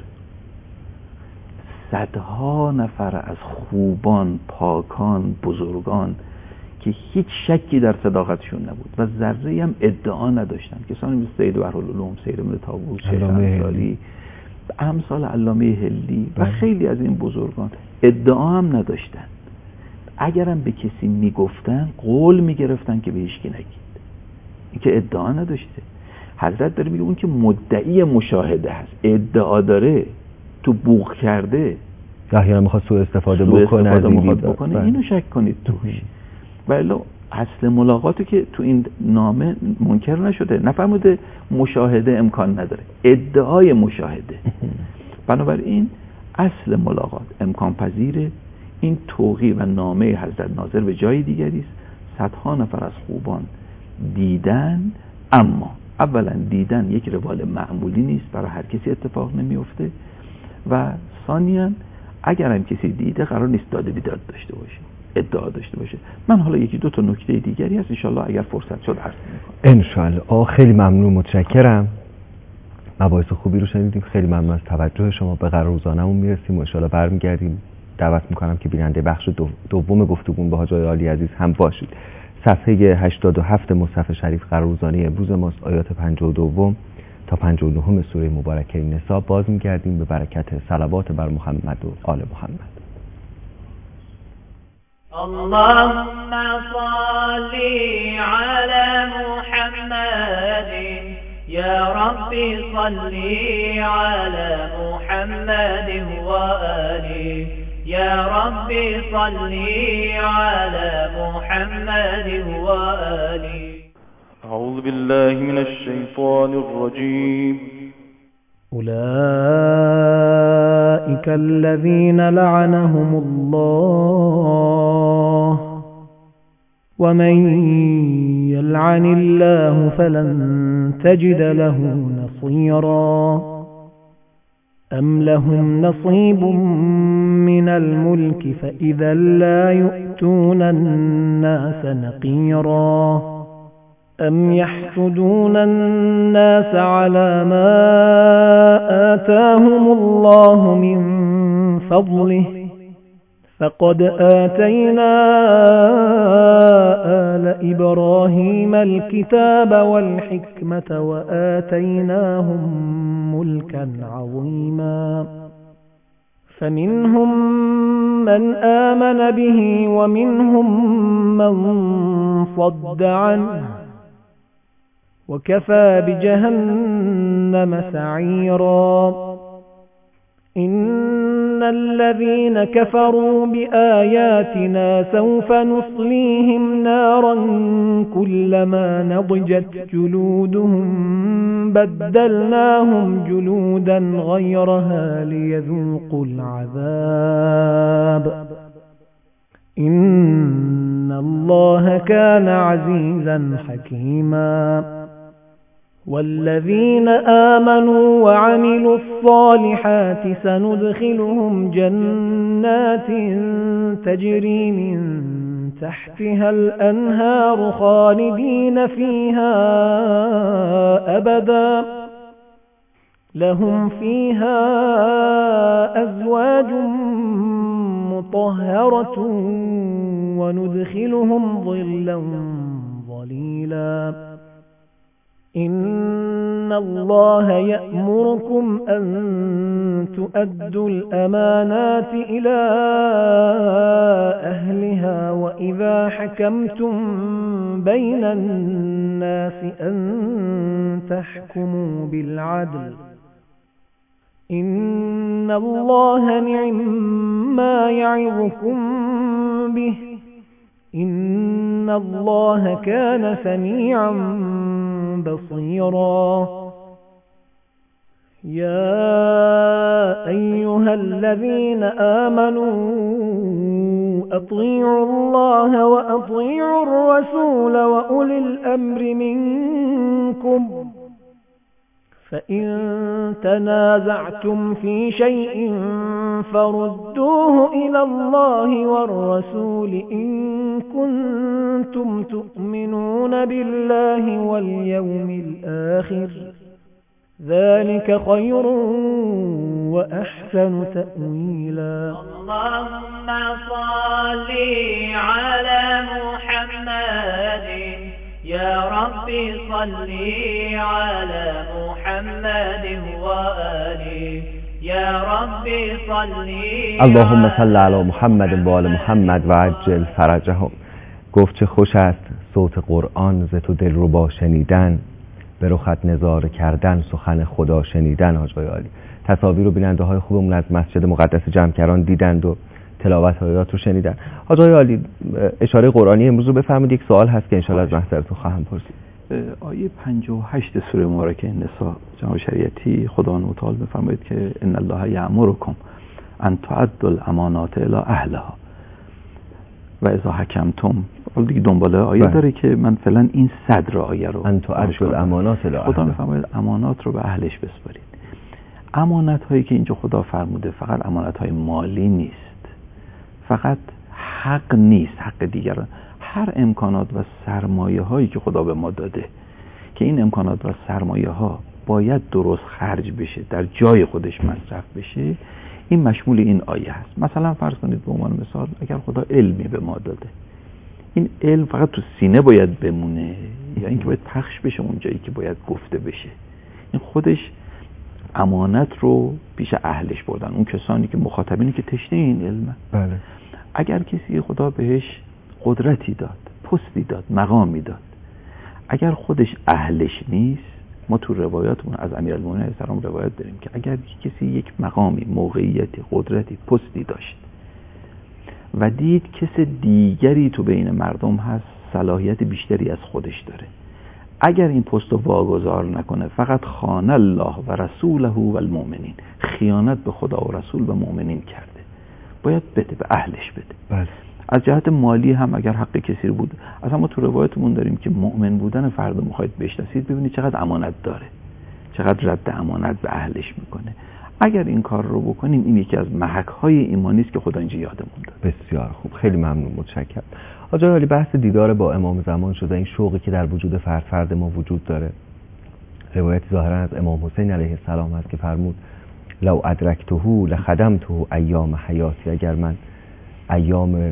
صدها نفر از خوبان، پاکان، بزرگان که هیچ شکی در صداقتشون نبود و ذره‌ای هم ادعا نداشتن، کسانی مثل سید بحرالعلوم، سید ابن طاووس، شیخ انصاری، امثال علامه هلی و خیلی از این بزرگان ادعا هم نداشتن. اگرم به کسی میگفتن قول میگرفتن که به هیچ کی نگید. این که ادعا نداشته. حضرت داره میگه اون که مدعی مشاهده هست، ادعا داره، تو بوق کرده، احیانا میخواد سوء استفاده بکنه، اینو شک کنید توش. ولی اصل ملاقاتی که تو این نامه منکر نشده، نفرموده مشاهده امکان نداره، ادعای مشاهده. بنابراین اصل ملاقات امکان پذیره. این توقیع و نامه حضرت ناظر به جای دیگری است. صدها نفر از خوبان دیدن، اما اولا دیدن یک روال معمولی نیست، برای هر کسی اتفاق نمیفته و ثانیاً اگر هم کسی دیده قرار نیست داد بیداد داشته باشه، ادعا داشته باشه. من حالا یکی دو تا نکته دیگری هست ان شاء الله اگر فرصت شد عرض می‌کنم. ان شاء الله. خیلی ممنون، متشکرم. مباحث خوبی رو شنیدیم. خیلی ممنون از توجه شما. به قرار روزانه‌مون میرسیم و ان شاء الله برمیگردیم. دعوت می‌کنم که بیننده بخش دوم گفتگو با حاج عالی عزیز هم باشید. صفحه 87 مصحف شریف قرار روزانه امروز ماست، آیات 52 تا 59 سوره مبارکه نساء. باز می‌گردیم به برکت صلوات بر محمد و آل محمد. اللهم صل على محمد يا ربي صل على محمد وآله يا ربي صل على محمد وآله. أعوذ بالله من الشيطان الرجيم. أولئك الذين لعنهم الله ومن يلعن الله فلن تجد له نصيرا أم لهم نصيب من الملك فإذا لا يؤتون الناس نقيرا أم يحسدون الناس على ما آتاهم الله من فضله فقد آتينا آل إبراهيم الكتاب والحكمة وآتيناهم ملكا عظيما فمنهم من آمن به ومنهم من صد عنه وكفى بجهنم سعيرا إن الذين كفروا بآياتنا سوف نصليهم نارا كلما نضجت جلودهم بدلناهم جلودا غيرها ليذوقوا العذاب إن الله كان عزيزا حكيما والذين آمنوا وعملوا الصالحات سندخلهم جنات تجري من تحتها الأنهار خالدين فيها أبدا لهم فيها أزواج مطهرة وندخلهم ظلا ظليلا إن الله يأمركم أن تؤدوا الأمانات إلى أهلها وإذا حكمتم بين الناس أن تحكموا بالعدل إن الله نعم ما يعظكم به إن الله كان سميعا بصيرا يا أيها الذين آمنوا أطيعوا الله وأطيعوا الرسول وأولي الأمر منكم فإن تنازعتم في شيء فردوه إلى الله والرسول إن كنتم تؤمنون بالله واليوم الآخر ذلك خير وأحسن تأويلا اللهم صل على محمد يا رب صل على محمد وآله يا رب صل اللهم صل على محمد و آل محمد و عجل فرجهم. گفت چه خوش است صوت قرآن ز تو دلربا شنیدن، به رخت نظاره کردن سخن خدا شنیدن. حاجی عالی تصاویر رو بیننده های خوبمون از مسجد مقدس جمکران دیدند و تلاوت آیات رو شنیدن. حاجی عالی اشاره قرآنی امروز رو بفرمایید. یک سوال هست که ان شاءالله از محضرتون خواهم پرسید. آیه 58 سوره مبارکه نساء، جناب شریعتی خدا متعال بفرمایید که ان الله یأمرکم ان تعدوا الامانات الی اهلها و اذا حکمتم. حالا دیگه دنباله آیه داره که من فعلا این صدر آیه رو ان تعدوا الامانات الی اهلها، خدا میفرماید امانات رو به اهلش بسپارید. امانت هایی که اینجا خدا فرموده فقط امانت های مالی نیست، فقط حق نیست، حق دیگران. هر امکانات و سرمایه هایی که خدا به ما داده که این امکانات و سرمایه ها باید درست خرج بشه، در جای خودش مصرف بشه، این مشمول این آیه هست. مثلا فرض کنید به عنوان مثال اگر خدا علمی به ما داده، این علم فقط تو سینه باید بمونه یا اینکه باید پخش بشه اون جایی که باید گفته بشه؟ این خودش امانت رو پیش اهلش بردن، اون کسانی که مخاطبینی که تشنه این علمه. بله. اگر کسی خدا بهش قدرتی داد، پستی داد، مقامی داد، اگر خودش اهلش نیست، ما تو روایاتمون از امیرالمومنین علیه السلام روایت داریم که اگر کسی یک مقامی، موقعیتی، قدرتی، پستی داشت و دید کس دیگری تو بین مردم هست صلاحیت بیشتری از خودش داره، اگر این پست رو واگذار نکنه فقط خان الله و رسوله و المؤمنین، خیانت به خدا و رسول و مؤمنین کرده، باید بده، به اهلش بده. بله. از جهت مالی هم اگر حق کسی رو بود، اصلا ما تو روایتمون داریم که مؤمن بودن فرد میخواید بشناسید ببینید چقدر امانت داره، چقدر رد امانت به اهلش میکنه. اگر این کار رو بکنیم این یکی از محک‌های ایمانی است که خدا اینجا یادمون داد. بسیار خوب، خیلی ممنون، متشکرم. آقای عالی بحث دیدار با امام زمان شده، این شوقی که در وجود فرد ما وجود داره. روایت ظاهرا از امام حسین علیه السلام هست که فرمود لو ادرکته لخدمته ایام حیاتی، اگر من ایام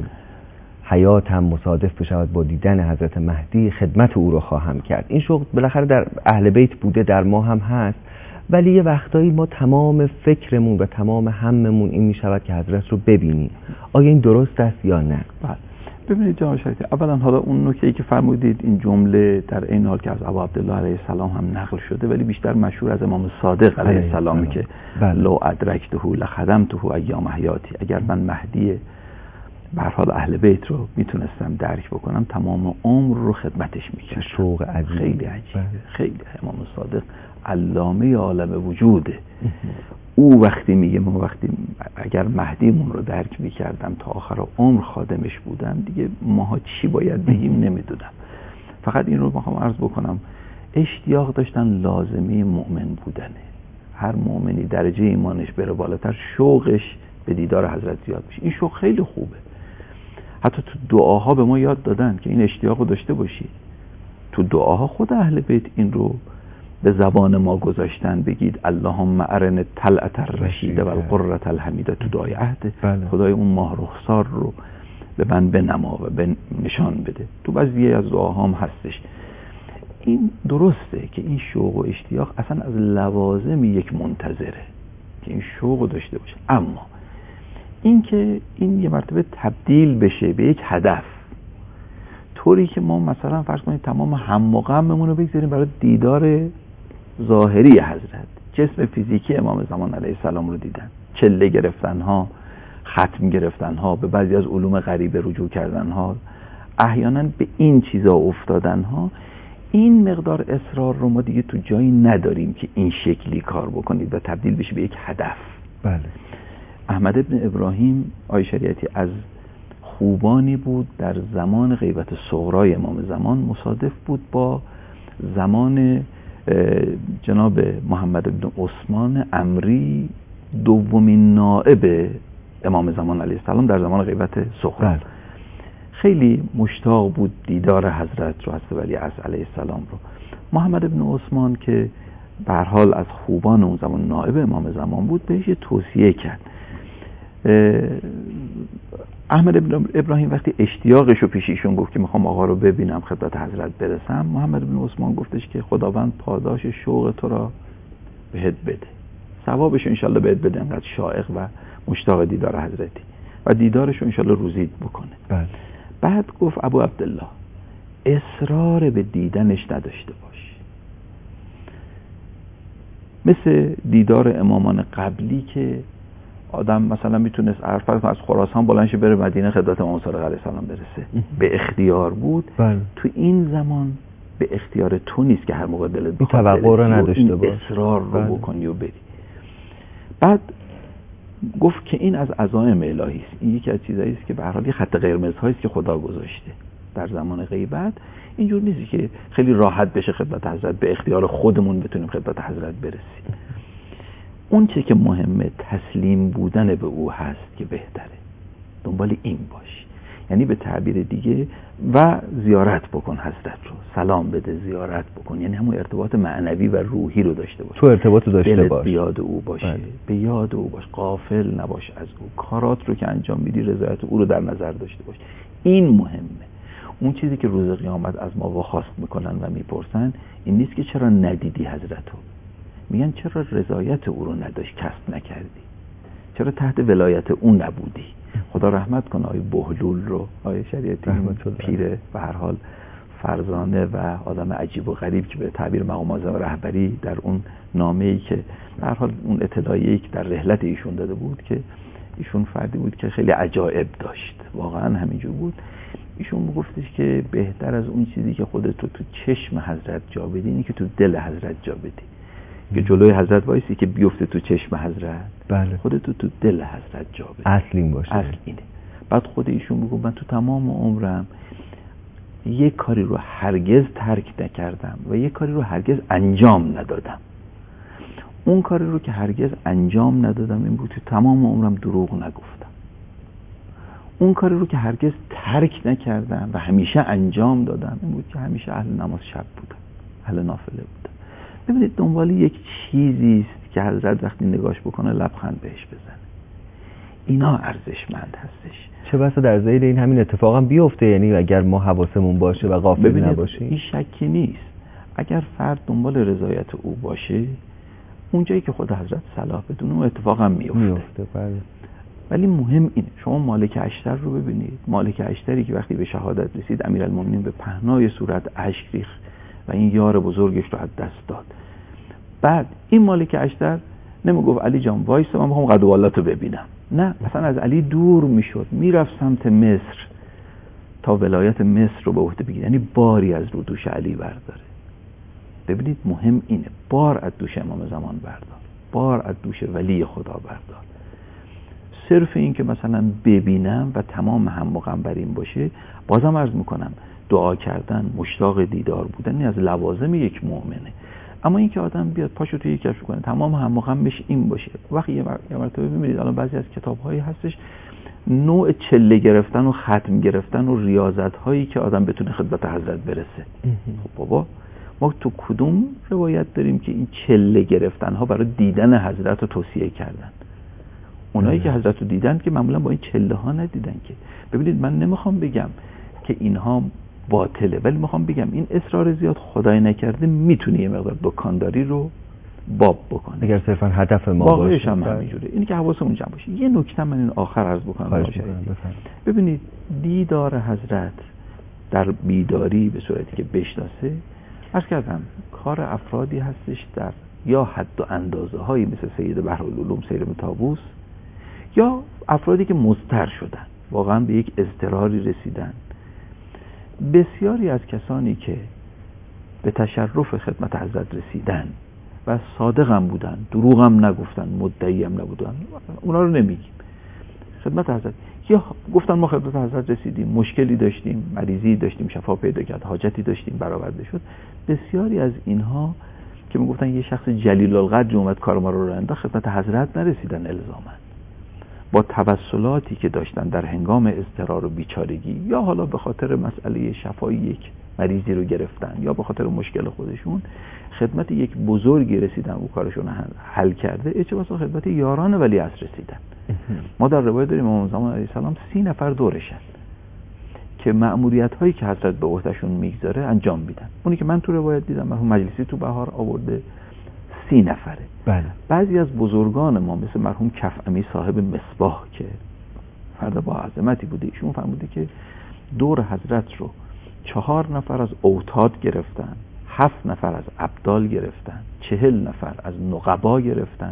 حیاتم مصادف بشود با دیدن حضرت مهدی خدمت او رو خواهم کرد. این شوق بالاخره در اهل بیت بوده، در ما هم هست، ولی یه وقتایی ما تمام فکرمون و تمام هممون این میشود که حضرت رو ببینیم. آیا این درست است یا نه؟ بله. ببینید جناب شریعتی، اولا حالا اون نکته‌ای که فرمودید این جمله در این حال که از ابو عبدالله علیه السلام هم نقل شده ولی بیشتر مشهور از امام صادق علیه السلام که لو ادرکته لخدمته ایام حیاتی، اگر من مهدی به هر حال اهل بیت رو میتونستم درک بکنم تمام عمر رو خدمتش میکردم. شوق عجیب، خیلی عجیبه. خیلی امام صادق علامه عالم وجوده. او وقتی میگه ما وقتی اگر مهدیمون رو درک میکردم تا آخر عمر خادمش بودم، دیگه ماها چی باید بگیم نمیدونم. فقط این رو میخوام عرض بکنم، اشتیاق داشتن لازمی مؤمن بودنه. هر مؤمنی درجه ایمانش بره بالاتر شوقش به دیدار حضرت زیاد میشه. این شوق خیلی خوبه. حتی تو دعاها به ما یاد دادن که این اشتیاق رو داشته باشی. تو دعاها خود اهل بیت این رو به زبان ما گذاشتن، بگید اللهم ارن طلعت الرشید و القرة الحمیده. تو دعای عهد خدای اون ماه رخسار رو به من بنما و به نشان بده. تو بعضی از دعاهام هستش. این درسته که این شوق و اشتیاق اصلا از لوازم یک منتظره که این شوق رو داشته باشه، اما این که این یه مرتبه تبدیل بشه به یک هدف، طوری که ما مثلا فرض کنید تمام هم و غممون رو بگذاریم برای دیدار ظاهری حضرت. جسم فیزیکی امام زمان علیه السلام رو دیدن، چله گرفتن ها، ختم گرفتن ها، به بعضی از علوم غریبه رجوع کردن ها، احیانا به این چیزا افتادن ها، این مقدار اصرار رو ما دیگه تو جایی نداریم که این شکلی کار بکنید و تبدیل بشه به یک هدف. بله. احمد ابن ابراهیم آقای شریعتی از خوبانی بود در زمان غیبت صغرای امام زمان، مصادف بود با زمان جناب محمد ابن عثمان عمری دومین نائب امام زمان علیه السلام در زمان غیبت صغرا. خیلی مشتاق بود دیدار حضرت رو، حضرت ولیعصر علیه السلام رو. محمد ابن عثمان که به هر حال از خوبان اون زمان نائب امام زمان بود، بهش توصیه کرد. احمد ابن ابراهیم وقتی اشتیاقش رو پیش ایشون گفت که میخوام آقا رو ببینم، خدمت حضرت برسم، محمد ابن عثمان گفتش که خداوند پاداش شوق تو را بهت بده، ثوابش انشالله بهت بده، انقدر شائق و مشتاق دیدار حضرتی و دیدارش رو انشالله روزید بکنه. بله. بعد گفت ابو عبدالله اصرار به دیدنش نداشته باش، مثل دیدار امامان قبلی که آدم مثلا میتونست از خراسان بلند شه بره مدینه خدمت امام صادق علیه السلام برسه، به اختیار بود. بله. تو این زمان به اختیار تو نیست که هر موقع دلت بخواد توقع رو نداشته باش، اصرار رو بکنی و بری. بعد گفت که این از عزائم الهی است، این یکی از چیزایی است که به هر حال خط قرمزهایی است که خدا گذاشته در زمان غیبت. اینجور نیست که خیلی راحت بشه خدمت حضرت، به اختیار خودمون بتونیم خدمت حضرت برسیم. اون چه که مهمه تسلیم بودن به او هست که بهتره، دنبال این باش. یعنی به تعبیر دیگه و زیارت بکن حضرت رو، سلام بده، زیارت بکن، یعنی همون ارتباط معنوی و روحی رو داشته باش، تو ارتباط داشته باش، به یاد او باشه، به یاد او باش، غافل نباش از او، کارات رو که انجام میدی رضایت او رو در نظر داشته باش. این مهمه. اون چیزی که روز قیامت از ما خواست میکنن و میپرسن این نیست که چرا ندیدی حضرت رو، میگن چرا رضایت او رو نداشت، کسب نکردی، چرا تحت ولایت او نبودی. خدا رحمت کنه آقای بهلول رو، آقای شریعتی پیر به هر حال فرزانه و آدم عجیب و غریب که به تعبیر مقام اعظم رهبری در اون نامه‌ای که به هر حال اون اطلاعیه‌ای که در رحلت ایشون داده بود که ایشون فردی بود که خیلی عجایب داشت، واقعا همینجور بود. ایشون میگفتش که بهتر از اون چیزی که خودت تو چشم حضرت جا بدی اینه که تو دل حضرت جا بدی، که جلوی حضرت وایسی که بیفته تو چشم حضرت. بله. خودت تو دل حضرت جا بدی، اصل این باشه. اصل اینه. بعد خود ایشون میگه من تو تمام عمرم یک کاری رو هرگز ترک نکردم و یک کاری رو هرگز انجام ندادم. اون کاری رو که هرگز انجام ندادم این بود، تو تمام عمرم دروغ نگفتم. اون کاری رو که هرگز ترک نکردم و همیشه انجام دادم این بود که همیشه اهل نماز شب بودم، اهل نافله بودم. ببینید دنبال یک چیزی است که حضرت وقتی نگاش بکنه لبخند بهش بزنه. اینا ارزشمند هستش. چه بسا در ذیل این همین اتفاق هم بیفته، یعنی اگر ما حواسمون باشه و غافل نباشیم. این شکی نیست. اگر فرد دنبال رضایت او باشه اونجایی که خود حضرت صلاح بدونه اون اتفاق هم میفته. بله. ولی مهم اینه شما مالک اشتر رو ببینید. مالک اشتری که وقتی به شهادت رسید امیرالمومنین به پهنای صورت اشک ریخت و این یار بزرگش رو از دست داد. بعد این مالک اشتر نمیگفت علی جان وایسا من میخوام قد والله تو ببینم، نه، اصلا از علی دور میشد، میرفت سمت مصر تا ولایت مصر رو به عهده بگیره، یعنی باری از رو دوش علی برداره. ببینید مهم اینه، بار از دوش امام زمان بردار، بار از دوش ولی خدا بردار. صرف این که مثلا ببینم و تمام هممقام بر این باشه، بازم عرض میکنم دعا کردن، مشتاق دیدار بودن این از لوازم یک مؤمنه. اما این که آدم بیاد پاشو توی کشف کنه تمام هممقامش این باشه. وقتی یه مرتبه ببینید الان بعضی از کتاب‌هایی هستش نوع چله گرفتن و ختم گرفتن و ریاضت‌هایی که آدم بتونه خدمت حضرت برسه. خب بابا ما تو کدوم روایت داریم که این چله گرفتن‌ها برای دیدن حضرت رو توصیه کردن؟ اونایی که حضرت رو دیدن که معمولا با این چله ها ندیدن که. ببینید من نمیخوام بگم که اینها باطله، ولی میخوام بگم این اصرار زیاد خدای نکرده میتونه یه مقدار دکانداری رو باب بکنه اگر صرفا هدف ما باشه. واقعش هم همینجوره. اینی که حواسمون جمع باشه. یه نکته من این آخر عرض بکنم. ببینید دیدار حضرت در بیداری به صورتی که بشناسه، عرض کردم کار افرادی هستش در یا حد و اندازه هایی مثل سید بحرالعلوم سیرم طاووس، یا افرادی که مضطر شدن، واقعا به یک اضطراری رسیدن بسیاری از کسانی که به تشرف خدمت حضرت رسیدن و صادق هم بودن، دروغ هم نگفتن، مدعی هم نبودن، اونا رو نمیگیم. خدمت حضرت یا گفتن ما خدمت حضرت رسیدیم، مشکلی داشتیم، مریضی داشتیم، شفا پیدا کرد، حاجتی داشتیم، برآورده شد. بسیاری از اینها که میگفتن یه شخص جلیل القدر اومد کار ما رو انداخت، خدمت حضرت نرسیدن الزاما. با توسلاتی که داشتن در هنگام اضطرار و بیچارگی، یا حالا به خاطر مسئله شفای یک مریضی رو گرفتن یا به خاطر مشکل خودشون، خدمت یک بزرگی رسیدن او کارشون حل کرده، چه بسا خدمت یاران ولیعصر رسیدن. ما در روایت داریم امام زمان علیه السلام 30 نفر دورشن که مأموریت هایی که حضرت به عهدهشون میگذاره انجام میدن. اونی که من تو روایت دیدم مرحوم مجلسی تو بهار آورده 30 نفره. بله. بعضی از بزرگان ما مثل مرحوم کفعمی صاحب مصباح که فرد با عظمتی بوده، ایشون فرموده که دور حضرت رو 4 نفر از اوتاد گرفتن، 7 نفر از ابدال گرفتن، 40 نفر از نقبا گرفتن،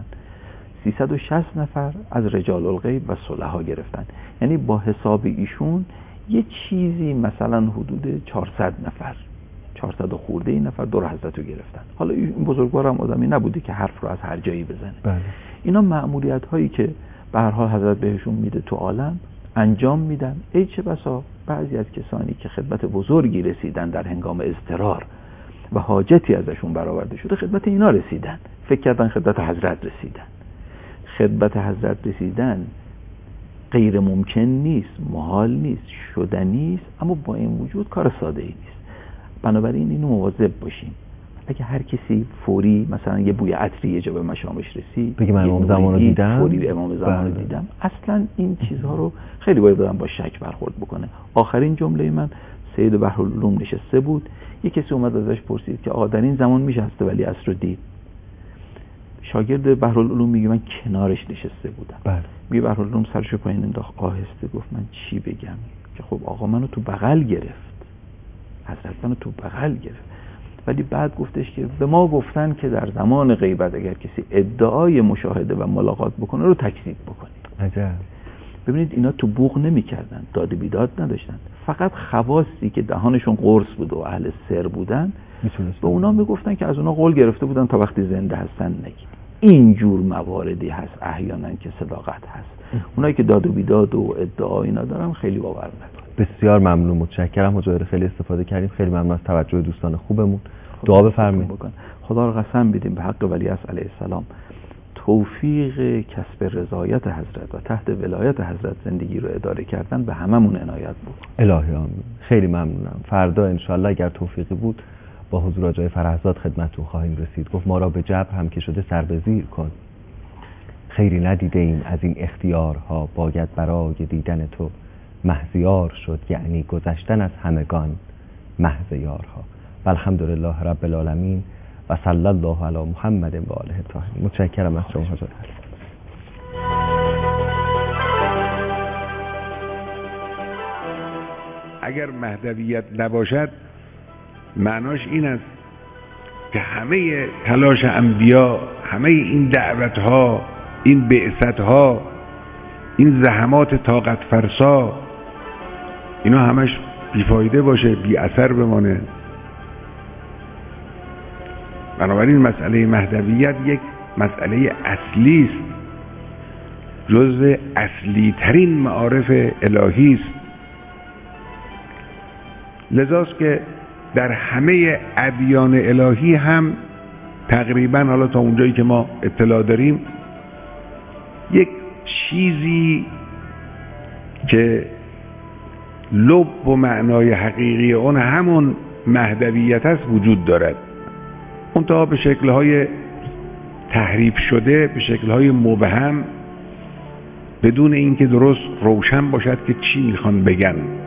360 نفر از رجال الغیب و صلحا گرفتن. یعنی با حساب ایشون یه چیزی مثلا حدود 400 نفر 400 و خورده این نفر دور حضرت رو گرفتن. حالا این بزرگوار هم آدمی نبوده که حرف رو از هر جایی بزنه. بله. اینا مأموریت هایی که به هر حال حضرت بهشون میده تو عالم انجام میدن. ای چه بسا بعضی از کسانی که خدمت بزرگی رسیدن در هنگام اضطرار و حاجتی ازشون برآورده شده، خدمت اینا رسیدن، فکر کردن خدمت حضرت رسیدن. خدمت حضرت رسیدن غیر ممکن نیست، محال نیست، شدنی است، اما با این وجود کار ساده ای نیست. بنابراین اینو مواظب باشیم. اگه هر کسی فوری مثلا یه بوی عطری یه جا به مشامش رسید بگه من امام زمان رو دیدم، فوری امام زمان رو دیدم، اصلا این چیزها رو خیلی باید با شک برخورد بکنه. آخرین جمله من سید بحرالعلوم نشسته بود، یه کسی اومد ازش پرسید که آقا در این زمان میشه هست ولی عصر رو دید؟ شاگرد بحرالعلوم میگه من کنارش نشسته بودم. بله. میگه بحرالعلوم سرشو پایین انداخت، آهسته گفت من چی بگم که خب آقا منو تو بغل گرفت، حضرت منو تو بغل گرفت. ولی بعد گفتش که به ما گفتن که در زمان غیبت اگر کسی ادعای مشاهده و ملاقات بکنه رو تکذیب بکنید. عجب. ببینید اینا تو بوق نمی‌کردن، داد بیداد نداشتن، فقط خواصی که دهانشون قرص بود و اهل سر بودن به اونا میگفتن که از اونا قول گرفته بودن تا وقتی زنده هستن نگید. این جور مواردی هست احیانا که صداقت هست. اونایی که داد و بیداد و ادعا اینا دارن خیلی باور نکنید. بسیار ممنون، متشکرم حضور، خیلی استفاده کردیم. خیلی ممنون از توجه دوستان خوبمون. دعا بفرمایید. خدا رو قسم بدیم به حق ولیعصر علیه السلام توفیق کسب رضایت حضرت و تحت ولایت حضرت زندگی رو اداره کردن به هممون عنایت بود. الهی آمین. خیلی ممنونم. فردا انشالله اگر توفیقی بود با حضور آقای فرهزاد خدمتتون خواهیم رسید. گفت ما را به جبر هم که شده سر به زیر کن، خیری ندیده ایم از این اختیارها، باید برای دیدن تو محضیار شد، یعنی گذشتن از همگان محض یارها. والحمدلله رب العالمین و صلی الله علی محمد و آله الطاهرین. متشکرم از شما حضرت. اگر مهدویت نباشد معناش این است که همه تلاش انبیا، همه این دعوتها، این بعثتها، این زحمات طاقت فرسا، اینا همش بیفایده باشه، بی اثر بمانه. بنابراین مسئله مهدویت یک مسئله اصلی است، جزء اصلی ترین معارف الهی است. لذاست که در همه ادیان الهی هم تقریبا حالا تا اونجایی که ما اطلاع داریم یک چیزی که لب و معنای حقیقی اون همون مهدویت است وجود دارد، منتها به شکل‌های تحریف شده، به شکل‌های مبهم، بدون اینکه درست روشن باشد که چی میخوان بگن.